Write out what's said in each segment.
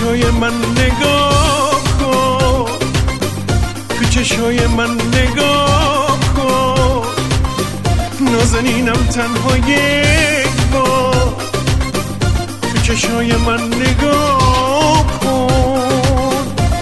چشای من نگاه کن، تو چشای من نگاه کن، نازنینم تنها یک بار، تو چشای من نگاه کن.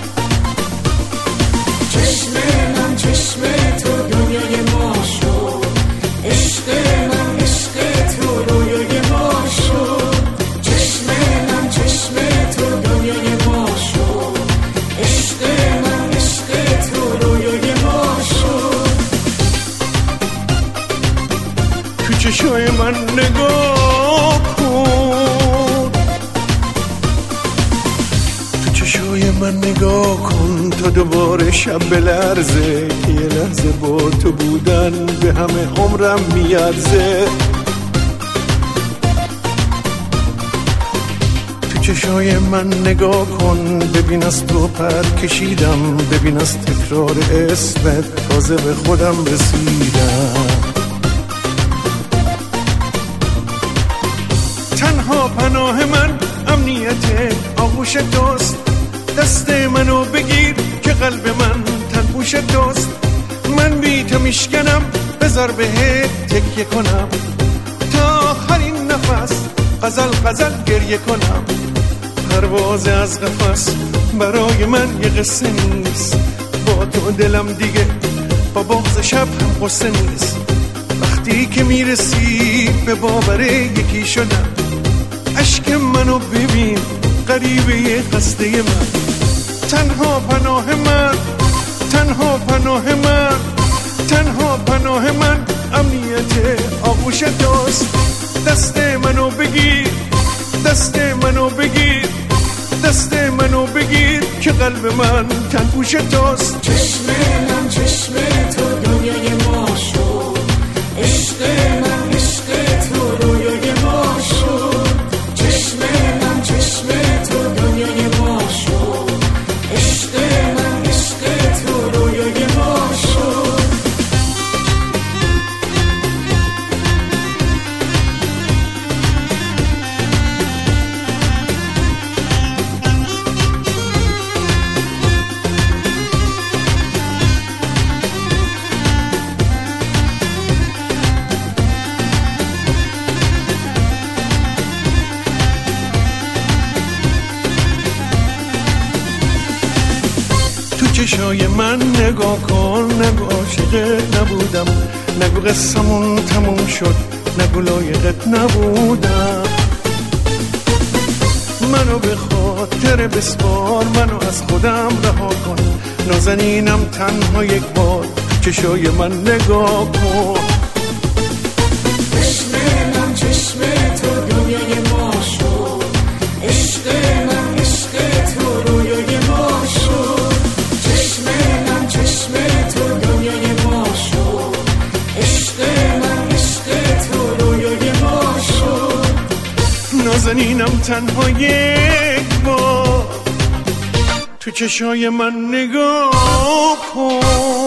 چشم من چشم تو دنیای ما شد، عشق من عشق تو رویای ما شد. چشم من چشم تو دنیای ما شد، عشق من عشق تو رویای ما شد. تو چشای من نگاه کن، تو چشای من نگاه کن تا دوباره شب بلرزه، یه لحظه با تو بودن به همه عمرم میارزه. تو چشای من نگاه کن، ببین از تو پر کشیدم، ببین از تکرار اسمت تازه به خودم رسیدم. تنها پناه من امنیت آغوش توست، دست منو بگیر که قلب من تنبوش توست. من بی تو میشکنم، بذار بهت تکیه کنم، تا آخرین نفس غزل غزل گریه کنم. پرواز از قفس برای من یه قصه نیست، با تو دلم دیگه با بغض شب هم قصه نیست. وقتی که میرسی به باور یکی شدم، عشق منو ببین غریبه قصده من. تنها پناه من، تنها پناه من، تنها پناه من امنیت آغوش توست. دست منو بگیر، دست منو بگیر، دست منو بگیر که قلب من تنگوش توست. چشم من چشم تو دنیای ما شد، عشق من عشق تو رویای ما شد. چشم من چشم تو دنیای ما شد، عشق من عشق تو رویای ما شد. تو چشای من نگاه کن، نگو عاشقت نبودم، نگو قصمون تموم شد، نگو لایقت نبودم. منو به خاطر بسپار، منو از خودم رها کن، نازنینم تنها یک بار، تو چشای من نگاه کن. چشم من چشم تو دنیای ما شد، عشق من عشق تو رویای ما شد. چشم من چشم تو دنیای ما شد، عشق من عشق تو رویای ما شد. نازنینم تنها یک بار، تو چشای من نگاه کن.